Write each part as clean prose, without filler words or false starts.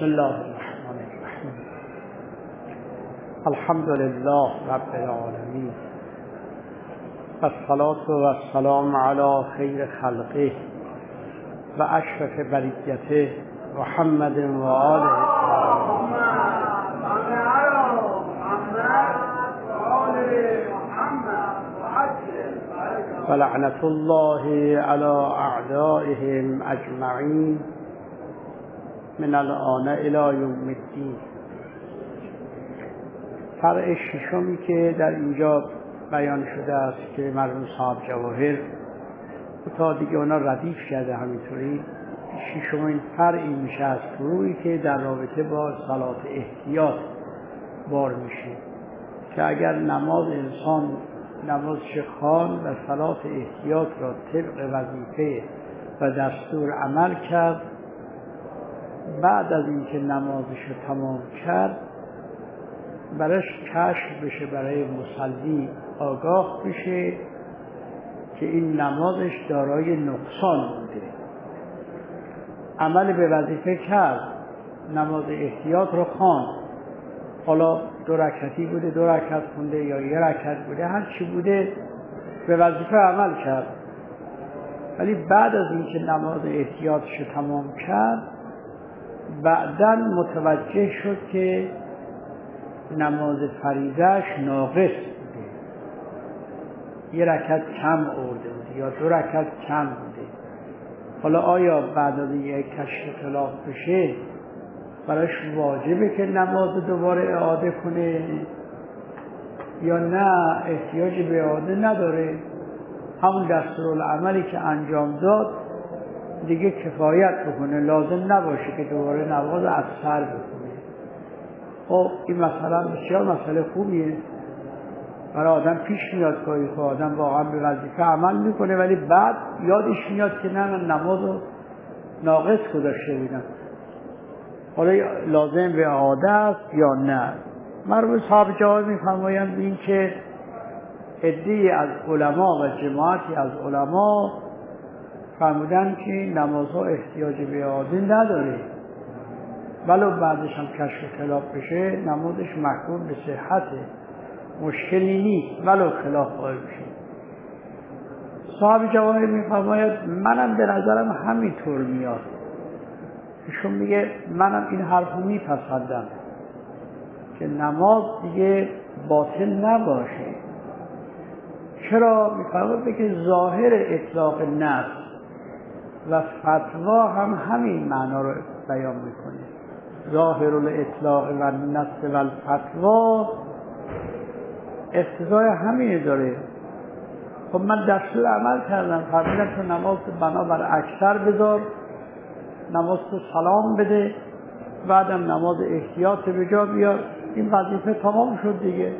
بسم الله الرحمن الرحیم. الحمد لله رب العالمین و الصلاة و السلام علی خیر خلقه و اشرف بریته محمد و آله و لعنت الله علی اعدائهم اجمعین من الآن الی یوم الدین. فرع ششمی که در اینجا بیان شده است که مرحوم صاحب جواهر تا دیگه اونا ردیف کرده، همینطوری ششمین فرعی میشه از فروعی که در رابطه با صلات احتیاط بار میشه که اگر نماز انسان نماز خان و صلات احتیاط را طبق وظیفه و دستور عمل کرد، بعد از اینکه نمازش رو تمام کرد برایش کشف بشه، برای مصلی آگاه بشه که این نمازش دارای نقصان بوده. عمل به وظیفه کرد، نماز احتیاط رو خواند، حالا 2 رکعتی بوده 2 رکعت خونده یا 1 رکعت بوده، هر چی بوده به وظیفه عمل کرد، ولی بعد از اینکه نماز احتیاطش رو تمام کرد بعداً متوجه شد که نماز فریضه‌اش ناقص بوده، 1 رکعت کم آورده بوده یا 2 رکعت کم بوده. حالا آیا بعد از یک کشف خلاف بشه برایش واجبه که نماز دوباره اعاده کنه یا نه احتیاج به اعاده نداره؟ همون دستورالعملی که انجام داد دیگه کفایت بکنه، لازم نباشه که دوباره نماز از سر بکنه. خب این مثلا بسیار مسئله خوبیه، برای آدم پیش میاد که آدم واقعا به وظیفه عمل میکنه ولی بعد یادش میاد که نه من نماز رو ناقص گذاشته بودم، حالا لازم به اعاده است یا نه. مرحوم صاحب جواهر میفرمایند این که عده‌ای از علما و جماعتی از علما فرمودن که نمازها احتیاج به اعاده نداره، ولو بعدش هم کشف خلاف بشه نمازش محکوم به صحته، مشکلی نیست ولو خلاف قائل بشه. صاحب جواهر میفرماید منم به نظرم همینطور میاد، ایشون میگه منم این حرفو میپسندم که نماز دیگه باطل نباشه. چرا؟ میفرماید که ظاهر اطلاق نص و فتوا هم همین معنا رو بیان میکنه. ظاهر الاطلاق و نص و الفتوا اقتضای همین داره. خب من دستور عمل کردم، فرمودم تو نماز بنابر اکثر بذار، نماز تو سلام بده، بعدم نماز احتیاط به جا بیار، این وظیفه تمام شد دیگه.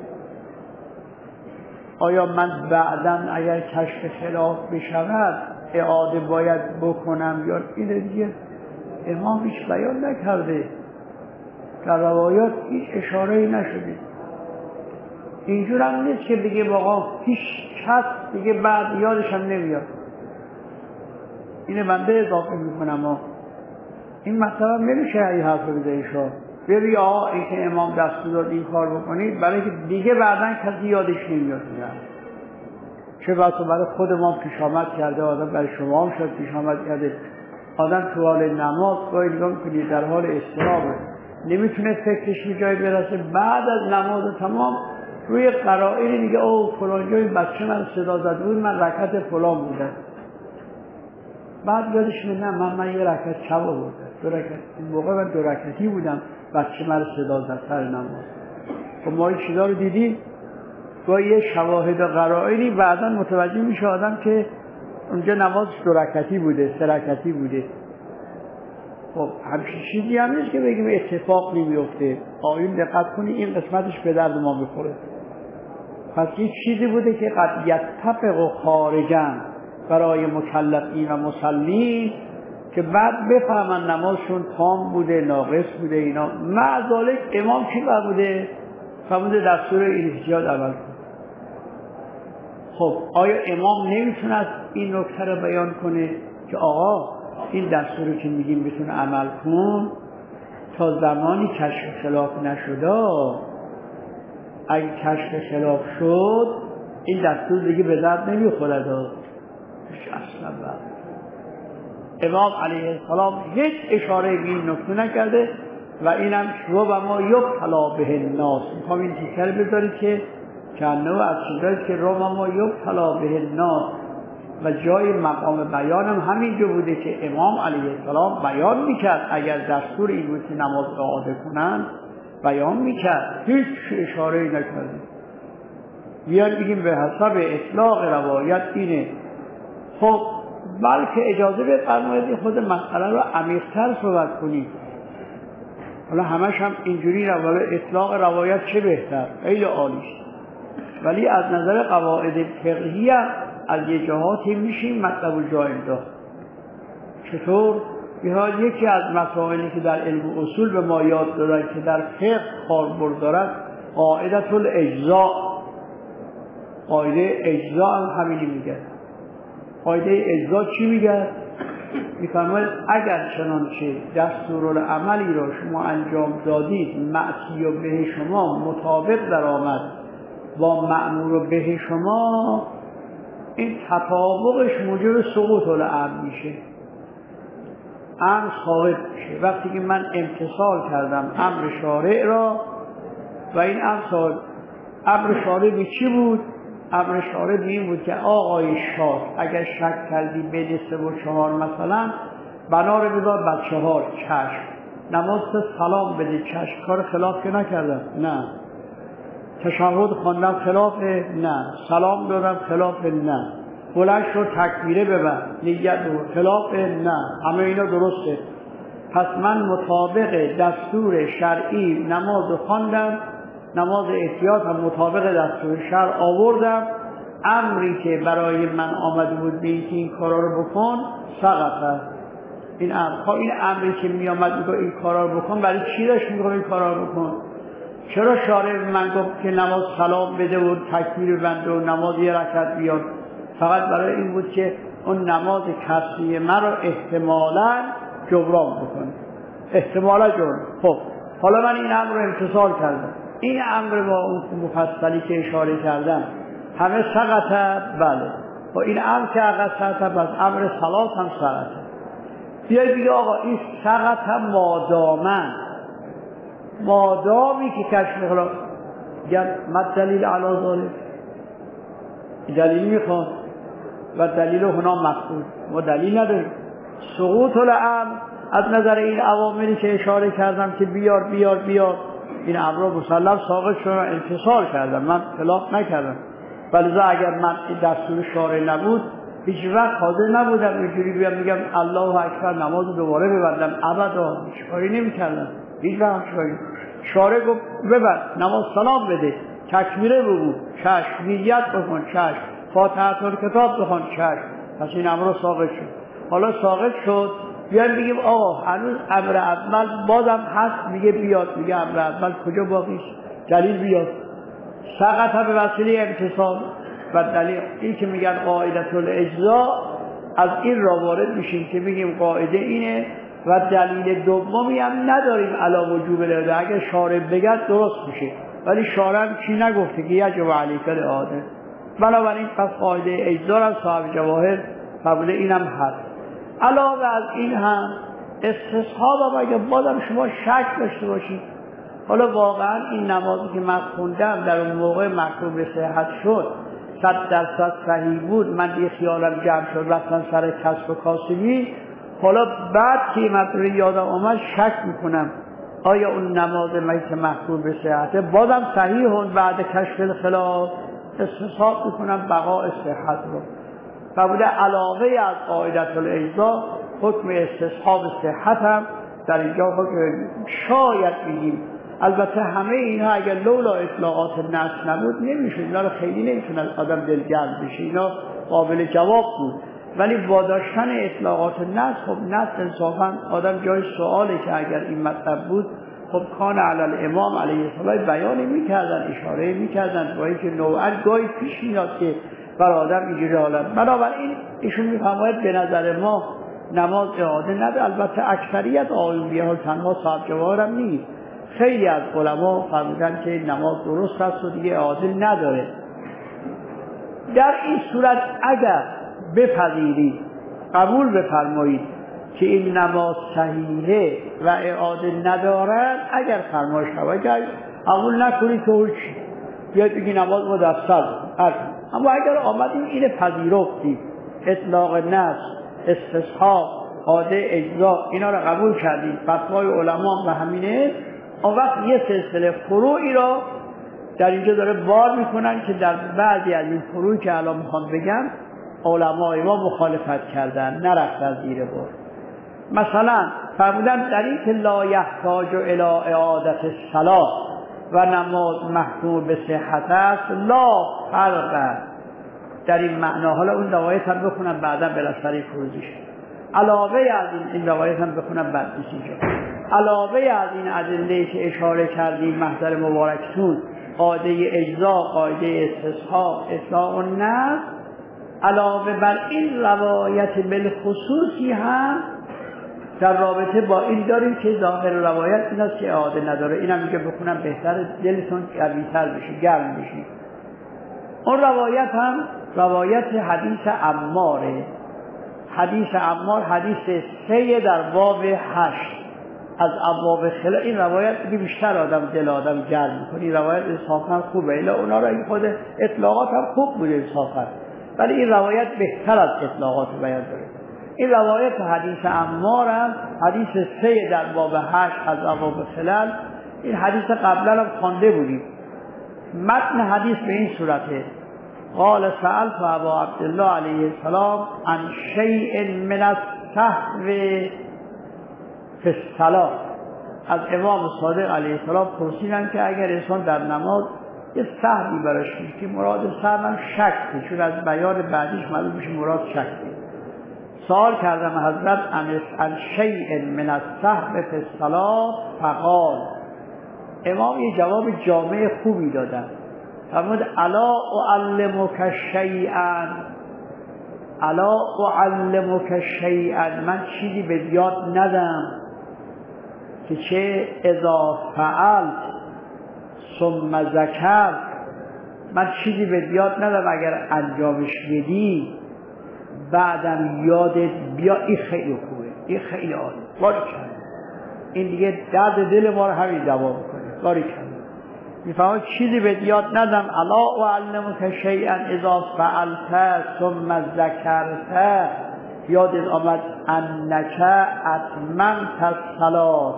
آیا من بعداً اگر کشف خلاف بشود اعاده باید بکنم یا این دیگه امام هیچ بیان نکرده، در روایات هیچ اشاره‌ای نشده. اینجور هم نیست که بگه واقعا هیچ کس دیگه بعد یادش هم نمیاد. اینه بنده اضافه میکنم این مثلا نمیشه این حرف رو بده شما ببین این که امام دستور داد این کار بکنید برای که دیگه بعداً کسی یادش نمیاد. چه بسا برای خود ما پیش آمد کرده، آدم برای شما هم شد پیش آمد کرده، آدم تو حال نماز باید نگاه کنید در حال اضطرابه، نمیتونه فکرش به جای برسه، بعد از نماز تمام روی قرائنی میگه او فلان جای بچه من صدا زد بود من رکعت فلان بودم، بعد یادش میاد نه من 1 رکعت کم آوردم، 2 رکعت این موقع من 2 رکعتی بودم بچه من صدا زد سر نماز. خب ما این چیزا رو دیدیم با یه شواهد و قرائنی بعداً متوجه میشه آدم که اونجا نماز 2 رکعتی بوده 3 رکعتی بوده. خب همچین چیزی هم نیست که بگیم اتفاق نمیفته. آیون دقت کنی این قسمتش به درد ما میخوره. پس این چیزی بوده که قد یتفق خارجاً برای مکلفین و مسلمین که بعد بفهمن نمازشون تام بوده ناقص بوده اینا. مع ذالک امام چی بوده؟ فرموده دستور احتیاط عمل کن. خب آیا امام نمیتونه این نکته رو بیان کنه که آقا این دستوری که میگیم بتونه عمل کن؟ تا زمانی کشف خلاف نشده. اگه کشف خلاف شد این دستور دیگه به درد نمیخورد. اصلا امام علیه السلام هیچ اشاره به این نکته نکرده و اینم ربما یبتلا به الناس. میخوام این تیکر بذارید که کنه از چیزایی که ربما یبتلا به الناس و جای مقام بیانم همینجا بوده که امام علیه السلام بیان میکرد. اگر دستور این بود که نماز اعاده کنن بیان میکرد، هیچ اشاره نکرده. بیان بگیم به حسب اطلاق روایت اینه. خب بلکه اجازه بفرمایید خود مسئله رو عمیق‌تر صحبت کنید. حالا همش هم اینجوری نه، ولی اطلاق روایت چه بهتر، خیلی عالیش. ولی از نظر قواعد فقهی از یه جهاتی میشیم مطلب جا انداخت. چطور؟ یکی از مسائلی که در علم اصول به ما یاد دادن که در فقه کاربرد دارد قاعده الاجزاء. قاعده اجزاء هم همینی میگه. قاعده اجزاء چی میگه؟ میفرماید اگر چنانچه دستورالعملی را شما انجام دادید معصیه به شما مطابق در آمد با مأمور به شما، این تطابقش موجب سقوط الامر میشه، امر ثابت میشه. وقتی که من امتثال کردم امر شارع را و این امر شارع به چی بود؟ امر شارع به این بود که آقای شاه اگر شک کردی بین 3 و 4 مثلا بنا رو بذار بر 4 چشم، نماز سلام بده چشم، کار خلاف که نکردم، نه. تشهد خواندم خلافه، نه. سلام دادم خلافه، نه. بلند شد تکبیره ببر نیت رو خلافه، نه. همه اینا درسته. پس من مطابق دستور شرعی نماز خواندم، نماز احتیاط هم مطابق دستور شرع آوردم. امری که برای من آمده بود به این کارا رو بکن سقطه. این امری که می آمد میگه این کارا رو بکن، برای چی داشت میگه این کارا رو بکن؟ چرا شارع من گفت که نماز سلام بده و تکبیر بنده و نماز یه رکعت بیاد؟ فقط برای این بود که اون نماز کسری من رو احتمالاً جبران بکنه، احتمالاً جبران. خب حالا من این امر رو امتثال کردم، این امر با اون مفصلی که اشاره کردم همه سقطه. بله با این امر که سقطه، بس امر صلات هم سقطه. بیایی بگه آقا این سقطه مادامی که کشف خلاف گرد مد دلیل علا ذالک، دلیل میخواد و دلیل هنا مفقود، ما دلیل نداریم. سقوط الامر از نظر این عواملی که اشاره کردم که بیار این امر رو مسلم ساقط شد، انتصال کردم، من خلاف نکردم. ولی اگر من دستور شارع نبود هیچ وقت حاضر نبودم اینجوری بیام بگم الله اکبر نماز دوباره ببندم، ابدا هیچ کاری نمی‌کردم. هیچ وقت شارع گفت ببند نماز سلام بده، تکبیره بگو، چشم، نیت بکن، چشم، فاتحه الکتاب بخون، چشم. پس این امر رو ساقط شد. حالا ساقط شد بیان بگیم آقا هنوز امر اول بازم هست، میگه بیاد، میگه امر اول کجا باقیش؟ دلیل بیاد. سقط به وسیله امتصال و دلیل این که میگن قاعده الاجزاء، از این را وارد میشیم که بگیم قاعده اینه و دلیل دومی هم نداریم علی وجوب الاعاده. اگه شارع بگه درست میشه، ولی شارع هم چی نگفته که یجب علیک الاعاده. بنابراین پس قاعده اجزاء از صاحب جواهر قبول اینم هست. علاوه از این هم استصحاب هم اگه بازم شما شک داشته باشید، حالا واقعا این نمازی که من خوندم در اون موقع محکوم به صحت شد 100% صحیح بود، من یه خیالم جمع شد رفتن سر کسب و کاسبی، حالا بعد که مطلب یادم آمد شک میکنم آیا اون نماز من که محکوم به صحته بازم صحیح هست؟ بعد کشف الخلاف استصحاب میکنم بقاء صحت رو. و بوده علاوه از قاعده الاجزاء حکم استصحاب صحت هم در اینجا حکم شاید بگیم. البته همه اینها اگر لولا اطلاعات نص نبود نمیشه، اینا رو خیلی نمیتونه آدم دلگرم بشه، اینا قابل جواب بود. ولی با داشتن اطلاعات نص، خب نص انصافا آدم جای سواله که اگر این مطلب بود خب کان علی الامام علیه السلام بیانی میکردن، اشاره میکردن، با اینکه نوعا گاهی پیش میاد که بر آدم اینجوری حالت. بنابراین ایشون میفرماید به نظر ما نماز اعاده نده. البته اکثریت آیون بیه تنها صاحب جواهر هم نیست، خیلی از علما فرمودن که نماز درست است و دیگه اعاده نداره. در این صورت اگر بپذیرید، قبول بفرمایید که این نماز صحیحه و اعاده ندارد، اگر فرمایش قبول نکنید که هیچ، بیاید بگی نماز مدرسل. اما اگر آمدیم اینه پذیرفتید، اطلاق نص، استصحاب، عاده، اجزا، اینا رو قبول کردید، فتوای علما و همینه، اون وقت یه سلسله فروعی را در اینجا داره بار میکنن که در بعضی از این فروعی که الان میخوام بگم علمای ما مخالفت کردن، نرفتن زیر بار. مثلا فرمودن در این که لا یحتاج الی اعادت الصلاة و نماز محکوم به صحت است، لا فرق در این معنا. حالا اون روایت هم بخونم بعدا بالاخره فروزیش، علاوه از این روایت هم بخونم بعد اینجا، علاوه از این ادله که اشاره کردیم محضر مبارکتون، قاعده اجزا، قاعده استصحاب، اطلاق النص، علاوه بر این روایت بالخصوصی هم در رابطه با این داریم که ظاهر روایت این است که اعاده نداره. اینم میگه بخونم بهتر دلتون قوی‌تر بشه، گرم بشه. اون روایت هم روایت حدیث عماره. حدیث عمار حدیث 3 در باب 8 از ابواب خلا. این روایت بیشتر دل آدم گرم می‌کنه. این روایت انصافا خوبه، الا اونا را این خود اطلاقات هم خوب بوده انصافا، ولی این روایت بهتر از اطلاقات بیان داره. این روایت حدیث عمار هم حدیث 3 در باب 8 از ابواب خلال. این حدیث قبلا هم خوانده بودیم. متن حدیث به این صورته: قال سألت ابا عبدالله علیه السلام عن شیء من السهو فی الصلاة. از امام صادق علیه السلام پرسیدن که اگر انسان در نماز یه سهوی براش میشه، که مراد سهو هم شکه، چون از بیان بعدیش معلوم میشه مراد شکه. سوال کردم حضرت عن شیء من السهو فی الصلاة فقال. امام یه جواب جامع خوبی دادن. فرمود الا اعلمک شیئا، الا اعلمک شیئا، من چیزی به یاد ندم که چه اذا فعلت ثم ذکرت، من چیزی به یاد ندم اگر انجامش بدی بعدم یادت بیا. این خیلی خوبه، این خیلی عالی، باریکلا. این دیگه درد دل ما رو همین دوا میکنه. باریکلا. میفهمم چیزی به یاد ندم. الا اعلمک شیئا اذا فعلت ثم ذکرت، یادت آمد انک اتممت الصلاة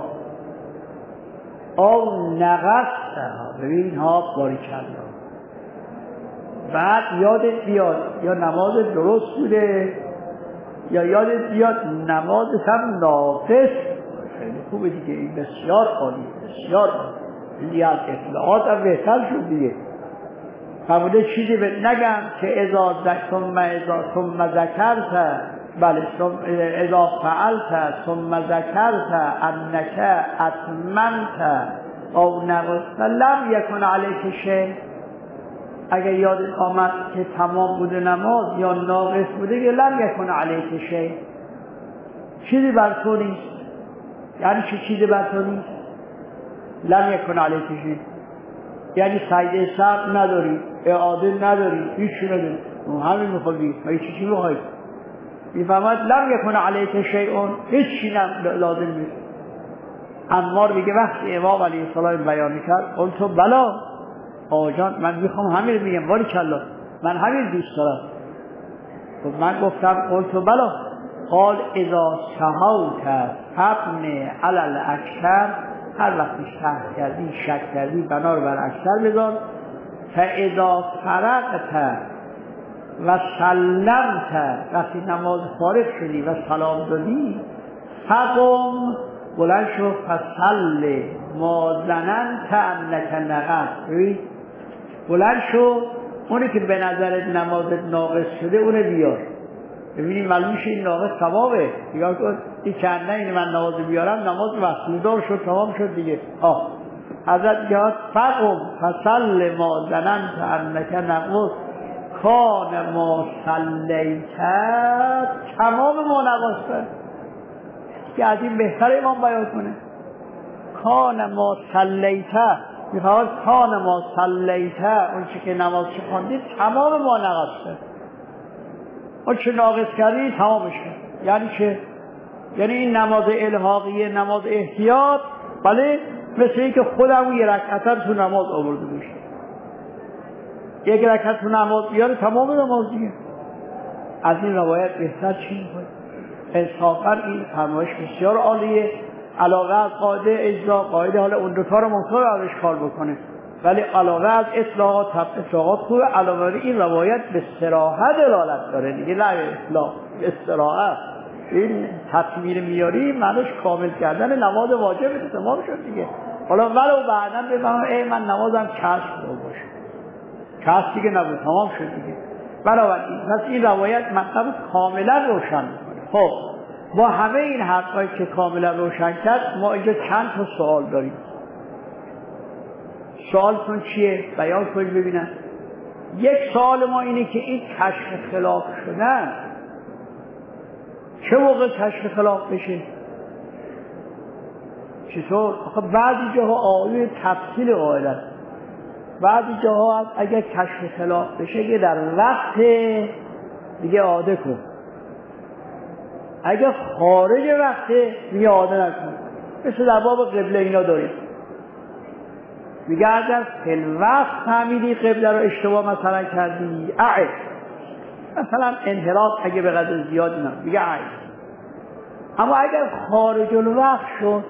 او نقصتها. ببین ها، باریکلا. بعد یادت بیاد یا نماز درست بوده یا یادت بیاد نماز هم ناقص. خیلی خوبه دیگه، این بسیار عالی، بسیار عالی. از اطلاعات هم بهتر شد دیگه. فرموده چیزی به نگم که اذا ثم ذکرت، بله اذا فعلت ثم ذکرت انک اتممت او نقصت لم یکن علیک شیء. اگر یادت آمد که تمام بوده نماز یا ناقص بوده، که لم یکن علیک شیء، چیزی بر تو نیست. یعنی چه چیزی بر تو نیست؟ لم یکن علیک شیء یعنی سجده سهو نداری، اعاده نداری، هیچی نداری، همین میخوادی، ما چی میخوایی؟ میفهمد لم یکن علیک شیء، هیچی لازم نیست. عمار میگه وقتی امام علیه السلام بیان میکرد قلت بلا، آقا جان من میخوام همین میگم، باریکلا من همین دوست دارم. خب من گفتم قلت بلا. قال اذا سهوت فابن علی الاکثر، هر وقتی سهو کردی، شک کردی، بنا رو بر اکثر بذار. فاذا فرغت و سلمت، وقتی نماز فارغ شدی و سلام دادی، فقم، بلند شو، فصل ما ظننت انک نقصت. بلند شو، اونی که به نظرت نمازت ناقص شده اونه بیار. ببینید معلوم میشه این ناقص ثوابه. دیگه کن این چند نه من نماز بیارم، نماز وصولدار شد، تمام شد دیگه. حضرت جهاد فقم فصل ما ظننت انک نقص کان ما صلیت تمام ما نقصت. که از این بهتر امام بیان کنه. کان ما صلیته، میخواد کان ما صلیته، اون چی که نماز چه خوندید تمام ما نقص کرد، اون چه ناقص کردی تمامش کرد. یعنی چه؟ یعنی این نماز الحاقیه، نماز احتیاط، بله مثل این که خودم یه رکعتم تو نماز آورده باشه، یک رکعت تو نماز بیاره تمام نماز دیگه. از این روایت بهتر چی میکنه؟ انصافا این فرمایش بسیار عالیه، علاوه از قاعده اجزا، قاعده حالا اون دوتا رو ممکنه ازش کار بکنه، ولی علاوه از اطلاقات خوبه. علاوه این روایت به صراحت دلالت داره دیگه، نه اطلاق، استراحت. این تطمیر میاری معنیش کامل کردن نماز واجب تمام شد دیگه. حالا ولو بعداً بفهمم من نمازم کسب باشه، کسب دیگه نبود، تمام شد دیگه. بنابراین پس این روایت مطلب کاملا روشن میکنه. خب با همه این حرفایی که کاملا روشن کرد، ما اینجا چند تا سوال داریم. سوالتون چیه؟ بیان کنید ببینم. یک سوال ما اینه که این کشف خلاف شدن چه موقع کشف خلاف بشه؟ چطور؟ آخه بعضی جاها آیه تفصیل قائل است، بعضی جاها هست اگر کشف خلاف بشه که در وقت دیگه عاده کن، اگر خارج وقت دیگه عاده نکن. مثل در باب قبله اینا داریم، میگه اگر فی وقت فهمیدی قبله رو اشتباه مثلا کردی اعد، مثلا انحراف اگه به قدر زیادی نه میگه اعد. اما اگر خارج الوقت شد،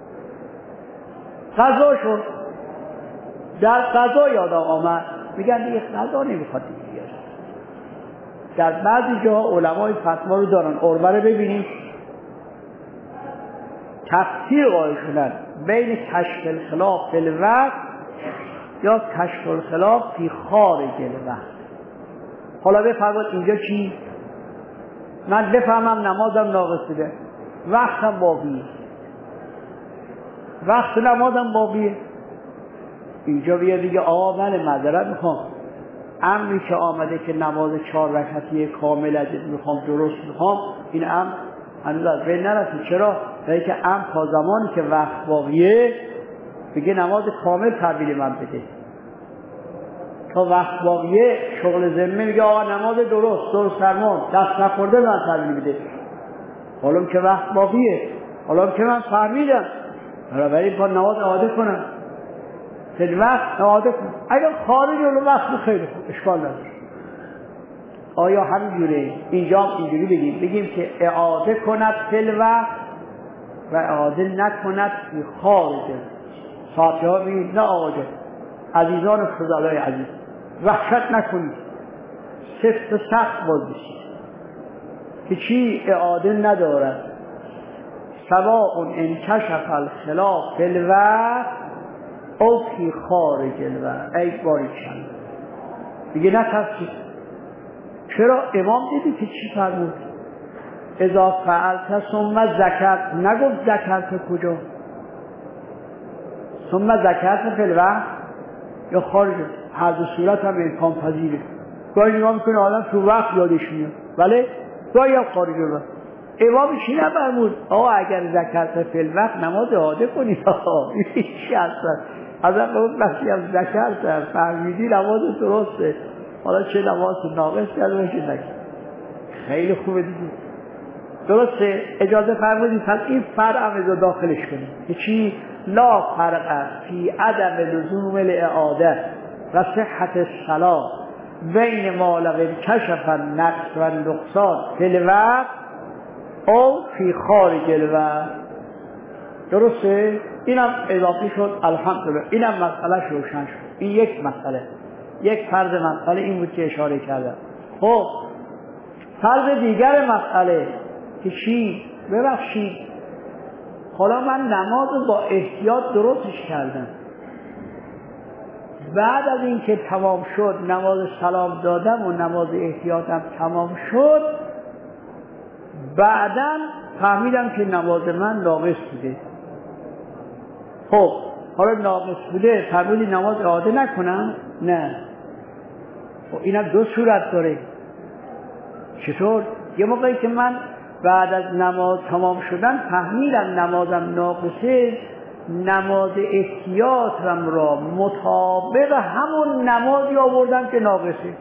قضا شد، در قضا یادم آمد، میگن دیگه قضا نمیخواد دیگه. در بعضی جاها علمای فتوا رو دارن، عربه ببینید تفسیر قائل شدن بین کشف الخلاف فی الوقت یا کشف الخلاف فی خارج الوقت. حالا بفرمایید اینجا چی؟ من بفهمم نمازم ناقص بوده، وقتم باقیه، وقت نمازم باقیه، اینجا بیا دیگه آقا من معذرت میخوام، امری که آمده که نماز 4 رکعتی کامل از میخوام درست میخوام، این امر هنوز از بین نرسید. چرا؟ برای که امر تا زمانی که وقت باقیه بگه نماز کامل تحویل من بده، تا وقت باقیه شغل ذمه میگه آقا نماز درست فرمان دست نخورده من تحویل بده. حالا که وقت باقیه، حالا که من فهمیدم، برای با نماز عاده کنم، فی وقت عاده کنم. اگر خارج الوقت خیلی خوب، اشکال نداره. آیا همینجوره؟ اینجا هم اینجوری بگیم که اعاده کند فی الوقت و اعاده نکند فی خارج. ساعتی ها بگید نه آقا جان، عزیزان و فضلای عزیز وحشت نکنید، سفت و سخت باز بشید که چی اعاده ندارد. سواء انکشف الخلاف فی الوقت او فی خارج الوقت. ای باری چند دیگه نترسید. چرا؟ امام دیدی که چی فرمود؟ اذا فعلت ثم ذکرت، نگفت ذکرت کجا؟ ثم ذکرت فی الوقت یا خارج؟ هر دو صورت هم امکان پذیره. گاهی نگاه میکنه آدم تو وقت یادش میاد، ولی گاهی هم خارج الوقت. امام چی نفرمود؟ آقا اگر ذکرت فی الوقت نماز عاده کنید. این چی هستن؟ حضرت اون بخشی هم ذکرت فهمیدی نماز درسته، حالا چه نماز ناقص کرده باشه نکرد. خیلی خوبه دیگه، درسته. اجازه فرمودید پس این فرع هم داخلش کنید که چی؟ لا فرق فی عدم لزوم الاعاده و صحت الصلاة بین ما لو انکشف النقص و النقصان فی الوقت او فی خارج الوقت. درسته؟ اینم اضافی شد، الحمدلله. اینم مسئله روشن شد. این یک مسئله، یک فرض مسئله این بود که اشاره کردم. خب فرض دیگر مسئله که چی؟ ببخشید حالا من نماز با احتیاط درستش کردم، بعد از این که تمام شد نماز سلام دادم و نماز احتیاطم تمام شد، بعداً فهمیدم که نماز من ناقص بوده. خب حالا ناقص بوده، فرمودی نماز اعاده نکنم؟ نه. خب اینم دو صورت داره. چطور؟ یه موقعی که من بعد از نماز تمام شدن فهمیدم نمازم ناقصه، نماز احتیاطم را مطابق همون نمازی آوردم که ناقصه،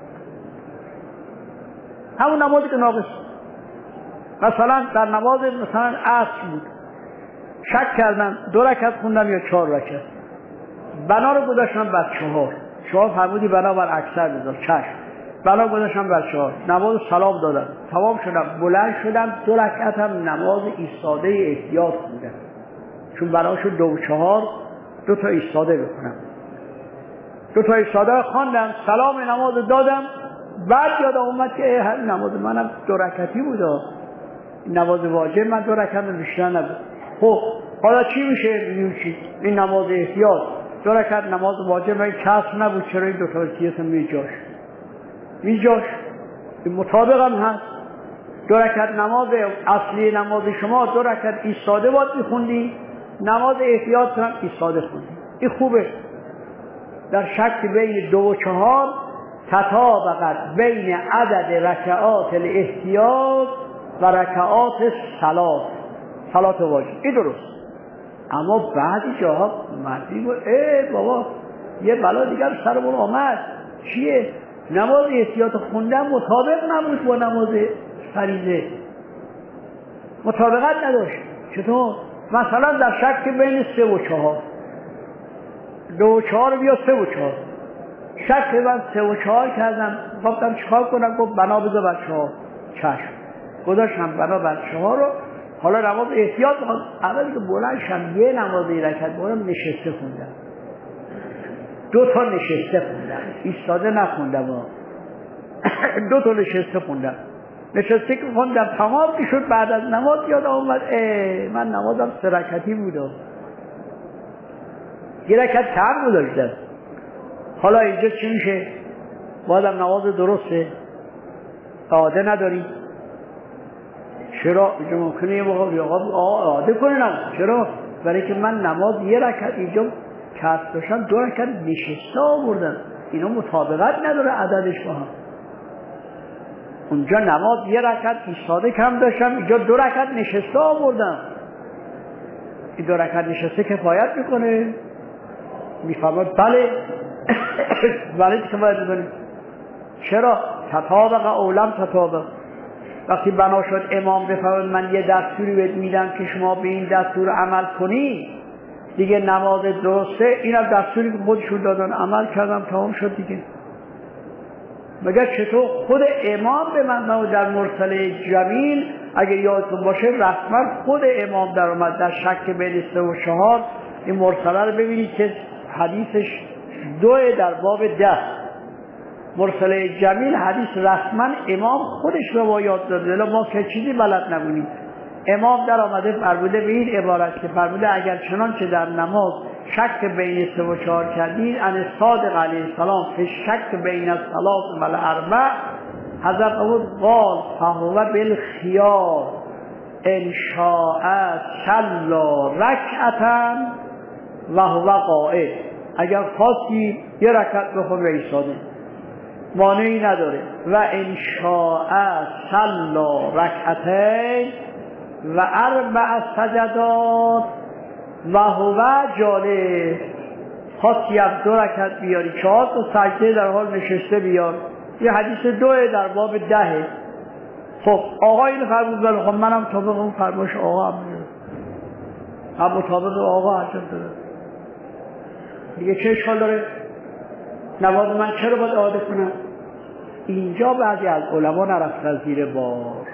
همون نمازی که ناقصه. مثلا در نماز مثلا عصر بود، شک کردم 2 رکعت خوندم یا 4 رکعت، بنا رو گذاشتم بر 4. شما فرمودی بنا بر اکثر بذار، چشم، بنا گذاشتم بر 4. نماز سلام دادم، تمام شدم، بلند شدم 2 رکعت هم نماز ایستاده احتیاط خوندم، چون بنا شد 2 و 4 2 تا ایستاده بکنم. 2 تا ایستاده خواندم، سلام نماز دادم. بعد یادم اومد که هر نماز منم 2 رکعتی بود، نماز واجب من 2 رکعت بیشتر نبود. خب حالا چی میشه؟ این نماز احتیاط 2 رکعت نماز واجب من کسر نبود، چرا این 2 تا احتیاط میجاش این مطابق هم هست. 2 رکعت نماز اصلی نماز شما 2 رکعت ایستاده باید میخوندی، نماز احتیاط هم ایستاده خوندی، این خوبه. در شک بین 2 و 4 تطابقت بین عدد رکعات الاحتیاط و رکعات صلات واجب، این درست. اما بعضی جاها مردی بود بابا یه بلا دیگر سرمون آمد، چیه؟ نماز احتیاط خوندن مطابق نبود با نماز فریضه، مطابقت نداشت. چطور؟ مثلا در شک بین 3 و 4، 2 و 4 بیا 3 و 4، شک من 3 و 4 کردم، گفتم چیکار کنم؟ گفت بنا بذار بر 4. چشم، گذاشتم بنا بر 4 رو. حالا نماز احتیاط اولی که بلند شم یه نماز رکعت بودم نشسته خوندم، 2 تا نشسته خوندم، ایستاده نخوندم 2 تا نشسته خوندم. نشسته که خوندم تمام شد، بعد از نماز یادم اومد من نمازم 3 رکعتی بود، یه رکعت کم گذاشتم. حالا اینجا چی میشه؟ بازم نماز درسته، عاده نداری. چرا؟ اینجا ممکنه یه موقع عاده کنه نماز. چرا؟ برای که من نماز 1 رکعت اینجا کسر داشتم 2 رکعت نشسته آوردم، اینا مطابقت نداره عددش با هم. اونجا نماز 1 رکعت ایستاده کم داشتم، اینجا 2 رکعت نشسته آوردم. این 2 رکعت نشسته کفایت میکنه؟ میفهمد بله بله کفایت میکنه. چرا؟ تطابق اولم تطابق. وقتی بنا شد امام بفرماید من یه دستوری بهت میدم که شما به این دستور عمل کنی، دیگه نماز درسته، اینم دستوری که خودشون دادن عمل کردم تمام شد دیگه. مگر چطور خود امام به من در مرسله جمیل اگه یادتون باشه رسما خود امام در اومد در شک بین 3 و 4. این مرسله رو ببینید که حدیثش 2 در باب 10 مرسله جمیل حدیث رسما امام خودش روایات داده، ما که چیزی بلد نبودیم. امام در آمده فرموده به این عبارت که فرموده اگر چنانچه در نماز شک بین 3 و 4 کردید ان صادق علیه السلام فی شک بین الصلاه و الاربع حضرت ابو قال فهو بالخیار ان شاء صلی رکعتا و هو قائد. اگر خواستی 1 رکعت بخون و ایستاده مانعی نداره. و ان شاء صلی رکعتین و 4 سجدات و هو جالس. خواستی 2 رکعت بیاری 4 تا سجده در حال نشسته بیار. یه حدیث 2 در باب 10. خب آقا این فرمود بله، خب منم طابق اون فرمایش آقا هم مطابق آقا حجت داره دیگه. چه اشکال داره؟ نماز من چرا باید عاده کنم؟ اینجا بعضی از علما نرفتن زیر بار.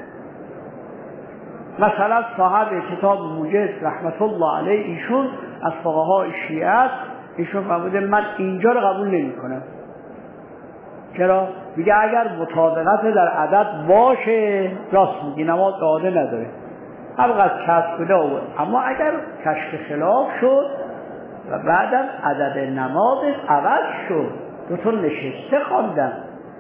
مثلا صاحب کتاب موجز رحمت الله علیه ایشون از فقهای شیعه است، ایشون فرموده من اینجا رو قبول نمی کنم. چرا؟ میگه اگر مطابقت در عدد باشه راست میگی نماز عاده نداره، همقدر کسب بده آورد. اما اگر کشف خلاف شد و بعدم عدد نمازش عوض شد 2 تا نشسته خواندن،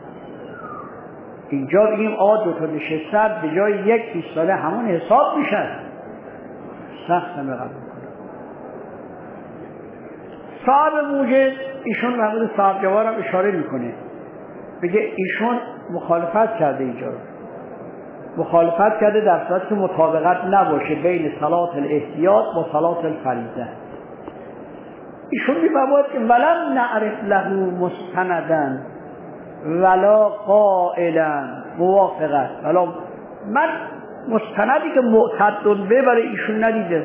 اینجا بگیم 2 تا نشسته به جای 1 ایستاده همون حساب میشن. سخت نمیقبل کنه. صاحب موجز ایشون محمود صاحب جوار هم اشاره میکنه، بگه ایشون مخالفت کرده اینجا رو. مخالفت کرده در صورتی که مطابقت نباشه بین صلات الاحتیاط با صلات الفریضه. ایشون می‌فرماید که ولم نعرف له مستنداً ولا قائلا موافقت، ولا من مستندی که معتد به برای ایشون ندیده،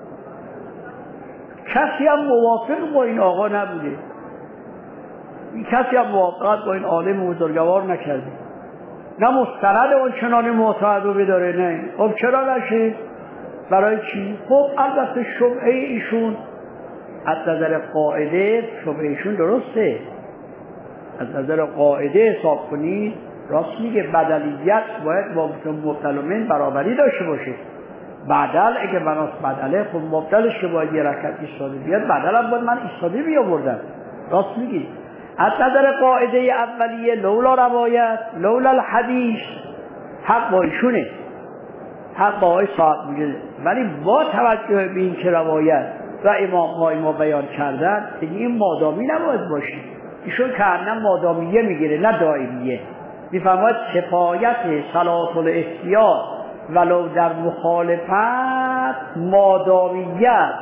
کسی هم موافق با این آقا نبوده، کسی هم موافقت با این عالم بزرگوار نکرده، نه مستند اون چنان معتد بداره. نه خب چرا نشه؟ برای چی؟ خب البته شبهه ایشون از نظر قاعده شبهه ایشون درسته، از نظر قاعده حساب کنید راست میگه، بدلیت باید با مبدل و من برابری داشته باشه. بدل اگه بناس بدله، خب مبدلش که باید یه رکعت ایستاده بیاد، بدل هم باید من ایستاده بیاوردم. راست میگی. از نظر قاعده اولیه لولا روایت لولا الحدیث، حق با ایشونه، حق با آقای صاحب میگه، ولی با توجه به این که روایت و امام ما بیان کردن این مادامی نباید باشه. ایشون که مادامیه میگیره نه دائمیه. میفرماید کفایت صلات الاحتیاط ولو در مخالفت مادامیت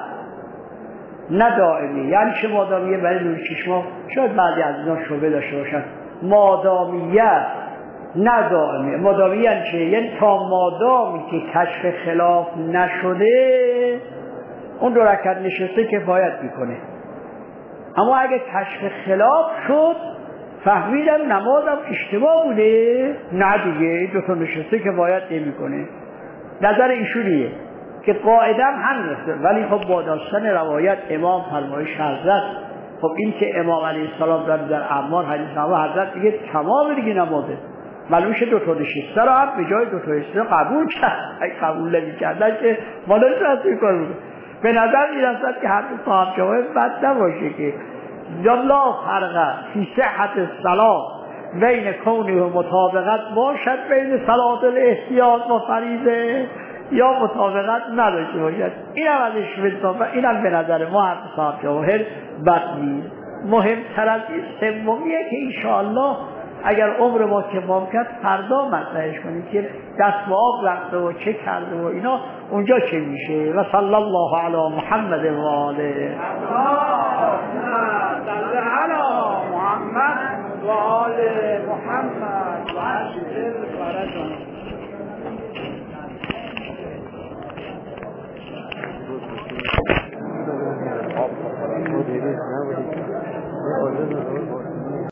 نه دائمیه. یعنی چه مادامیه؟ برای نور چشما شاید بعضی از اینا شبه داشته باشن. مادامیت نه دائمیه. مادامیه یعنی چه؟ یعنی تا مادامی که کشف خلاف نشده اون 2 رکعت نشسته کفایت میکنه. اما اگه کشف خلاف شد فهمیدم نمازم اشتباه بوده، نه دیگه 2 تا نشسته کفایت نمیکنه. نظر ایشونیه که قاعده هم هست، ولی خب با داشتن روایت امام فرمایش حضرت، خب این که امام علیه السلام در اعمال حدیث نامه حضرت دیگه تمام دیگه نمازه، معلومشه 2 تا نشسته رو هم به جای 2 تا نشسته قبول کرد. اگه قبول نمی‌کردن که مالش راست می‌کنه. به نظر میرسد که هر دو صاحب جواب بد نباشه که لا فرق فی صحت الصلاة بین کونه و مطابقت باشد بین صلات الاحتیاط و فریضه یا مطابقت نداشته باشد. این هم ازش بسافه، این هم به نظر ما هر دو صاحب جواهر بد نیست. مهمتر از این سومیه که انشاءالله اگر عمر ما کمام کرد فردا مطرحش کنیم که دست به آب رفته و چه کرده و اینا اونجا چه میشه. و صلی الله علی محمد و آله محمد و آل محمد.